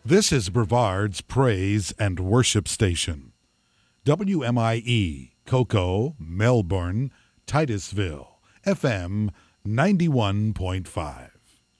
This is Brevard's Praise and Worship Station. WMIE, Cocoa, Melbourne, Titusville, FM 91.5.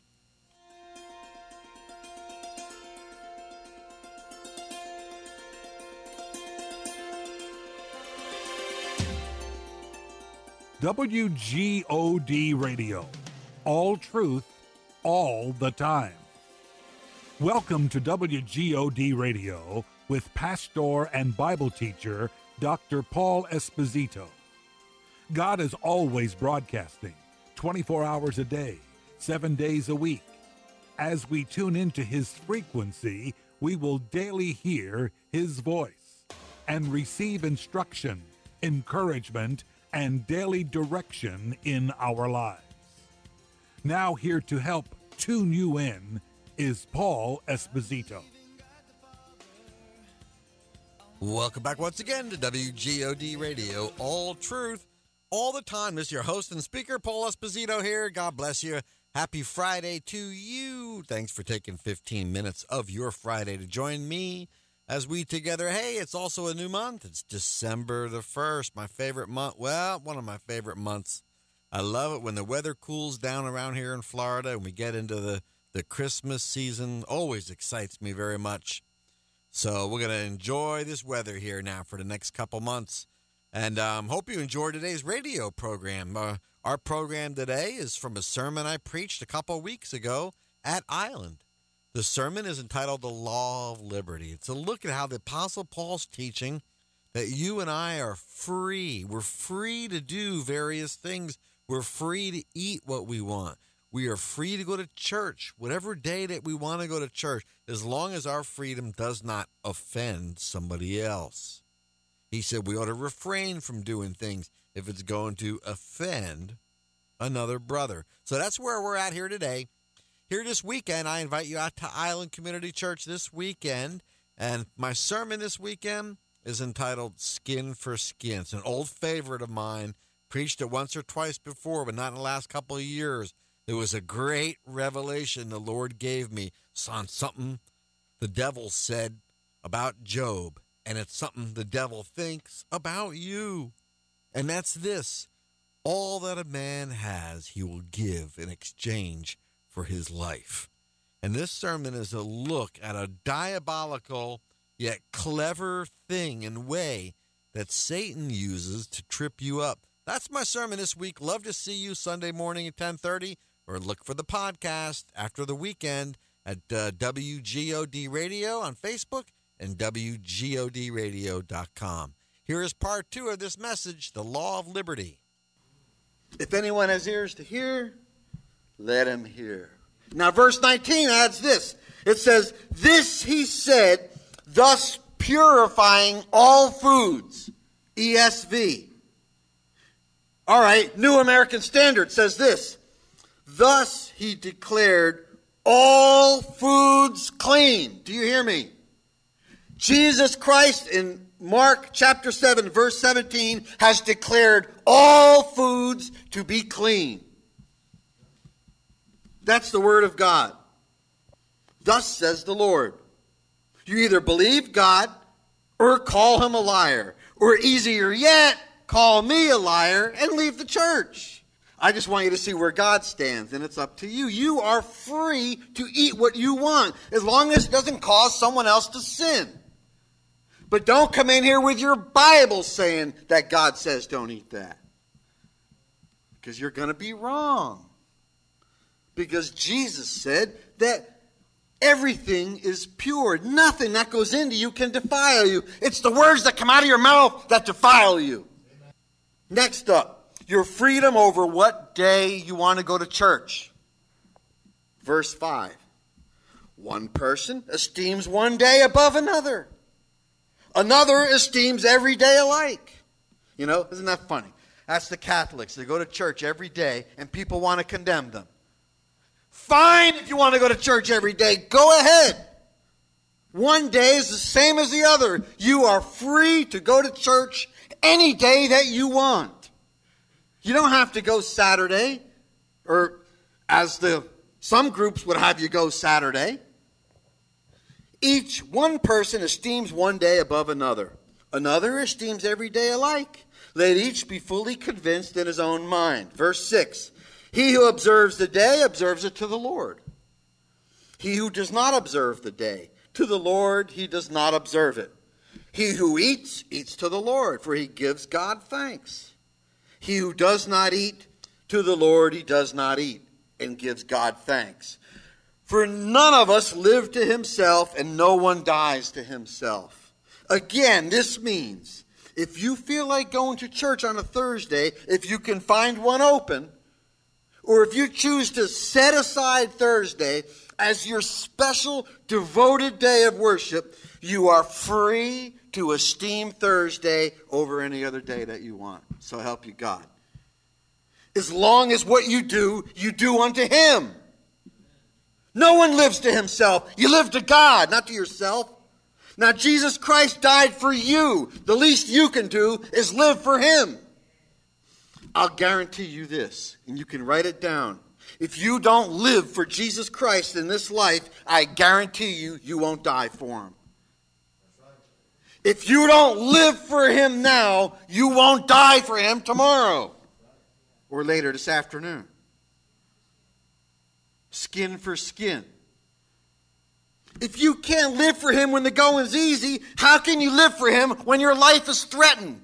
WGOD Radio. All truth, all the time. Welcome to WGOD Radio with pastor and Bible teacher Dr. Paul Esposito. God is always broadcasting 24 hours a day, 7 days a week. As we tune into his frequency, we will daily hear his voice and receive instruction, encouragement, and daily direction in our lives. Now here to help tune you in is Paul Esposito. Welcome back once again to WGOD Radio, all truth, all the time. This is your host and speaker, Paul Esposito here. God bless you. Happy Friday to you. Thanks for taking 15 minutes of your Friday to join me as we together. Hey, it's also a new month. It's December the 1st, my favorite month. Well, one of my favorite months. I love it when the weather cools down around here in Florida and we get into the Christmas season. Always excites me very much. So we're going to enjoy this weather here now for the next couple months. And hope you enjoyed today's radio program. Our program today is from a sermon I preached a couple weeks ago at Island. The sermon is entitled The Law of Liberty. It's a look at how the Apostle Paul's teaching that you and I are free. We're free to do various things. We're free to eat what we want. We are free to go to church, whatever day that we want to go to church, as long as our freedom does not offend somebody else. He said we ought to refrain from doing things if it's going to offend another brother. So that's where we're at here today. Here this weekend, I invite you out to Island Community Church this weekend, and my sermon this weekend is entitled Skin for Skin. It's an old favorite of mine. Preached it once or twice before, but not in the last couple of years. It was a great revelation the Lord gave me on something the devil said about Job, and it's something the devil thinks about you. And that's this: all that a man has, he will give in exchange for his life. And this sermon is a look at a diabolical yet clever thing and way that Satan uses to trip you up. That's my sermon this week. Love to see you Sunday morning at 10:30, or look for the podcast after the weekend at WGOD Radio on Facebook and WGODradio.com. Here is part 2 of this message, The Law of Liberty. If anyone has ears to hear, let him hear. Now, verse 19 adds this. It says, this he said, thus purifying all foods. ESV. All right, New American Standard says this. Thus he declared all foods clean. Do you hear me? Jesus Christ in Mark chapter 7, verse 17, has declared all foods to be clean. That's the word of God. Thus says the Lord. You either believe God or call him a liar. Or easier yet, call me a liar and leave the church. I just want you to see where God stands, and it's up to you. You are free to eat what you want, as long as it doesn't cause someone else to sin. But don't come in here with your Bible saying that God says don't eat that. Because you're going to be wrong. Because Jesus said that everything is pure. Nothing that goes into you can defile you. It's the words that come out of your mouth that defile you. Amen. Next up, your freedom over what day you want to go to church. Verse 5. One person esteems one day above another. Another esteems every day alike. You know, isn't that funny? That's the Catholics. They go to church every day and people want to condemn them. Fine, if you want to go to church every day, go ahead. One day is the same as the other. You are free to go to church any day that you want. You don't have to go Saturday, or as some groups would have you go Saturday. Each one person esteems one day above another. Another esteems every day alike. Let each be fully convinced in his own mind. Verse 6. He who observes the day observes it to the Lord. He who does not observe the day, to the Lord he does not observe it. He who eats, eats to the Lord, for he gives God thanks. He who does not eat, to the Lord he does not eat, and gives God thanks. For none of us live to himself, and no one dies to himself. Again, this means if you feel like going to church on a Thursday, if you can find one open, or if you choose to set aside Thursday as your special devoted day of worship, you are free to esteem Thursday over any other day that you want. So help you God. As long as what you do unto him. No one lives to himself. You live to God, not to yourself. Now, Jesus Christ died for you. The least you can do is live for him. I'll guarantee you this, and you can write it down. If you don't live for Jesus Christ in this life, I guarantee you won't die for him. If you don't live for him now, you won't die for him tomorrow or later this afternoon. Skin for skin. If you can't live for him when the going's easy, how can you live for him when your life is threatened?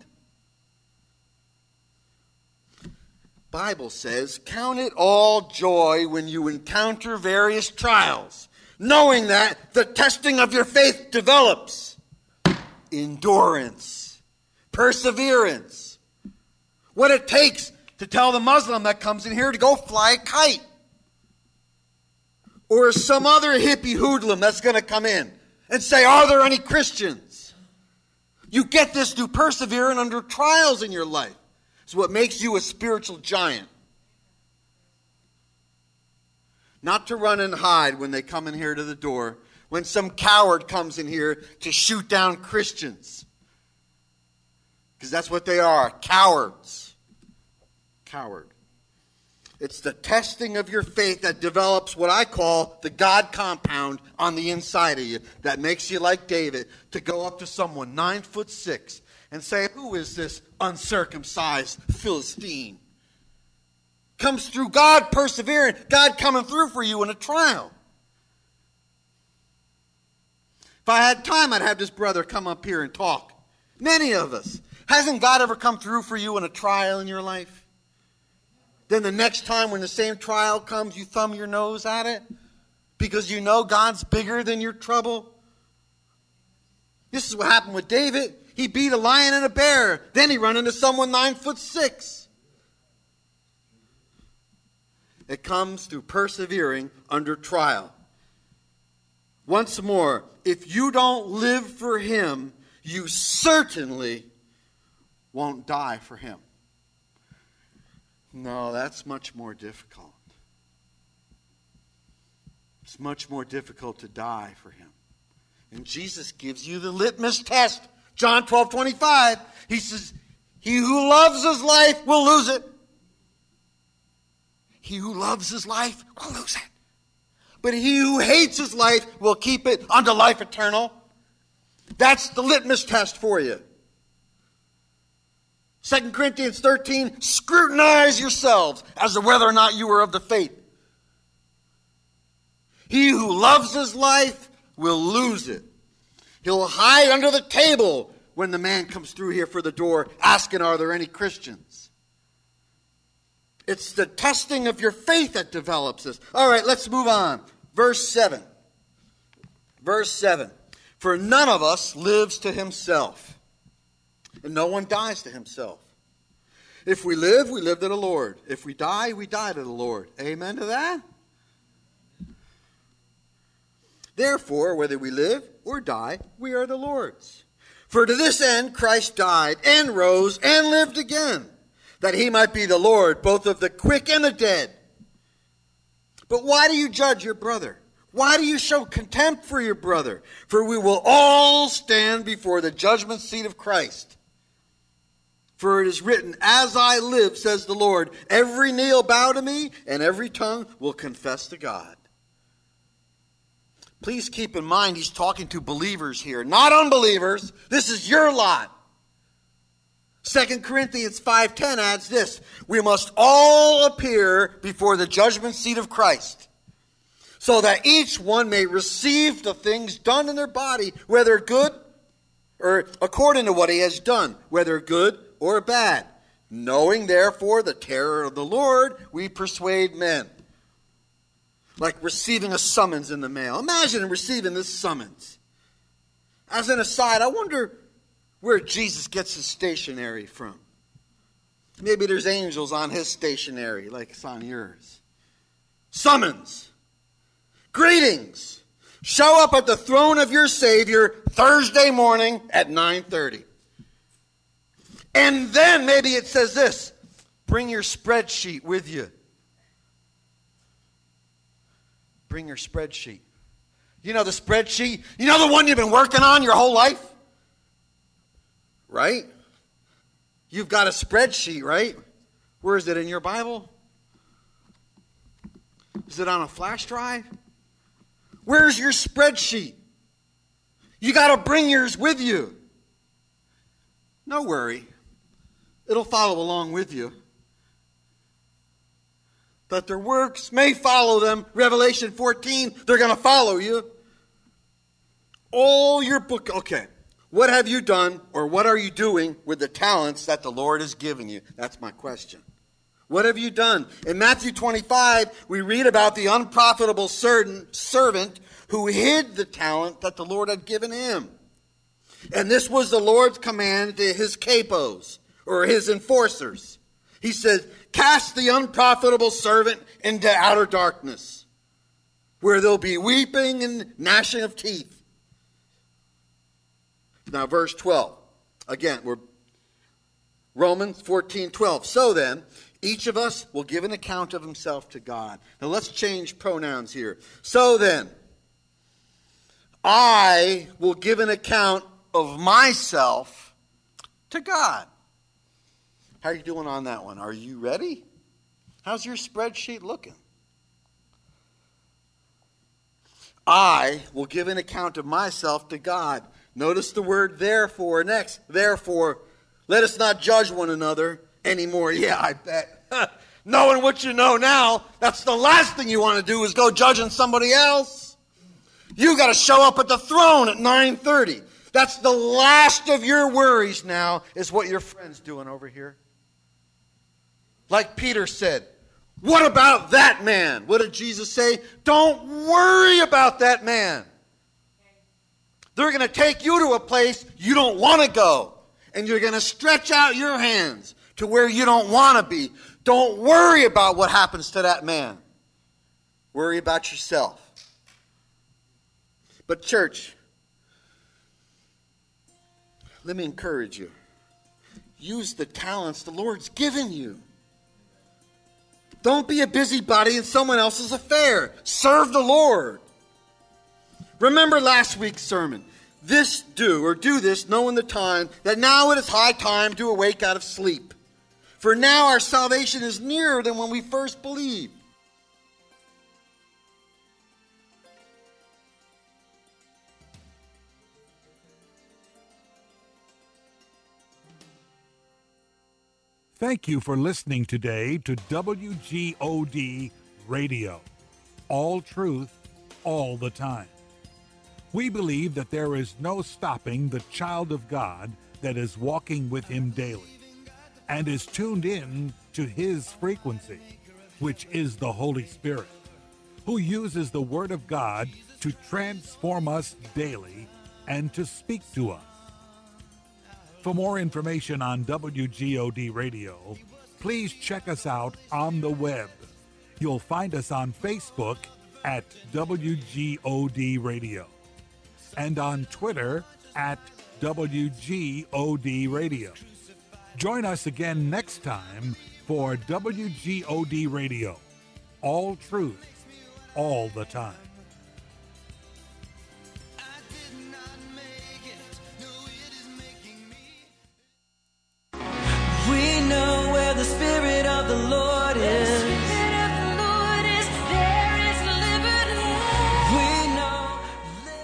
Bible says, count it all joy when you encounter various trials, knowing that the testing of your faith develops endurance, perseverance. What it takes to tell the Muslim that comes in here to go fly a kite. Or some other hippie hoodlum that's going to come in and say, are there any Christians? You get this through persevering under trials in your life. It's what makes you a spiritual giant. Not to run and hide when they come in here to the door, when some coward comes in here to shoot down Christians. Because that's what they are, cowards. Coward. It's the testing of your faith that develops what I call the God compound on the inside of you that makes you like David to go up to someone 9'6" and say, who is this uncircumcised Philistine? Comes through God persevering, God coming through for you in a trial. If I had time, I'd have this brother come up here and talk. Many of us. Hasn't God ever come through for you in a trial in your life? Then the next time when the same trial comes, you thumb your nose at it because you know God's bigger than your trouble. This is what happened with David. He beat a lion and a bear. Then he run into someone 9'6". It comes through persevering under trial. Once more, if you don't live for him, you certainly won't die for him. No, that's much more difficult. It's much more difficult to die for him. And Jesus gives you the litmus test. John 12:25. He says, he who loves his life will lose it. He who loves his life will lose it. But he who hates his life will keep it unto life eternal. That's the litmus test for you. 2 Corinthians 13, scrutinize yourselves as to whether or not you are of the faith. He who loves his life will lose it. He'll hide under the table when the man comes through here for the door asking, are there any Christians? It's the testing of your faith that develops this. All right, let's move on. Verse 7. Verse 7. For none of us lives to himself, and no one dies to himself. If we live to the Lord. If we die to the Lord. Amen to that? Therefore, whether we live or die, we are the Lord's. For to this end Christ died and rose and lived again, that he might be the Lord, both of the quick and the dead. But why do you judge your brother? Why do you show contempt for your brother? For we will all stand before the judgment seat of Christ. For it is written, as I live, says the Lord, every knee will bow to me, and every tongue will confess to God. Please keep in mind he's talking to believers here, not unbelievers. This is your lot. 2 Corinthians 5:10 adds this: we must all appear before the judgment seat of Christ, so that each one may receive the things done in their body, whether good or according to what he has done, whether good or bad. Knowing therefore the terror of the Lord, we persuade men. Like receiving a summons in the mail. Imagine receiving this summons. As an aside, I wonder where Jesus gets his stationery from. Maybe there's angels on his stationery like it's on yours. Summons. Greetings. Show up at the throne of your Savior Thursday morning at 9:30. And then maybe it says this: bring your spreadsheet with you. Bring your spreadsheet. You know the spreadsheet? You know the one you've been working on your whole life? Right? You've got a spreadsheet, right? Where is it, in your Bible? Is it on a flash drive? Where's your spreadsheet? You got to bring yours with you. No worry. It'll follow along with you. That their works may follow them. Revelation 14, they're going to follow you. All your book. Okay. What have you done, or what are you doing with the talents that the Lord has given you? That's my question. What have you done? In Matthew 25, we read about the unprofitable servant who hid the talent that the Lord had given him. And this was the Lord's command to his capos, or his enforcers. He said, cast the unprofitable servant into outer darkness, where there'll be weeping and gnashing of teeth. Now, verse 12. Again, we're Romans 14:12. So then, each of us will give an account of himself to God. Now, let's change pronouns here. So then, I will give an account of myself to God. How are you doing on that one? Are you ready? How's your spreadsheet looking? I will give an account of myself to God. Notice the word therefore next. Therefore, let us not judge one another anymore. Yeah, I bet. Knowing what you know now, that's the last thing you want to do is go judging somebody else. You got to show up at the throne at 9:30. That's the last of your worries now, is what your friend's doing over here. Like Peter said, what about that man? What did Jesus say? Don't worry about that man. They're going to take you to a place you don't want to go. And you're going to stretch out your hands to where you don't want to be. Don't worry about what happens to that man. Worry about yourself. But church, let me encourage you. Use the talents the Lord's given you. Don't be a busybody in someone else's affair. Serve the Lord. Remember last week's sermon. Do this, knowing the time, that now it is high time to awake out of sleep. For now our salvation is nearer than when we first believed. Thank you for listening today to WGOD Radio. All truth, all the time. We believe that there is no stopping the child of God that is walking with him daily and is tuned in to his frequency, which is the Holy Spirit, who uses the Word of God to transform us daily and to speak to us. For more information on WGOD Radio, please check us out on the web. You'll find us on Facebook at WGOD Radio and on Twitter at WGOD Radio. Join us again next time for WGOD Radio. All truth, all the time.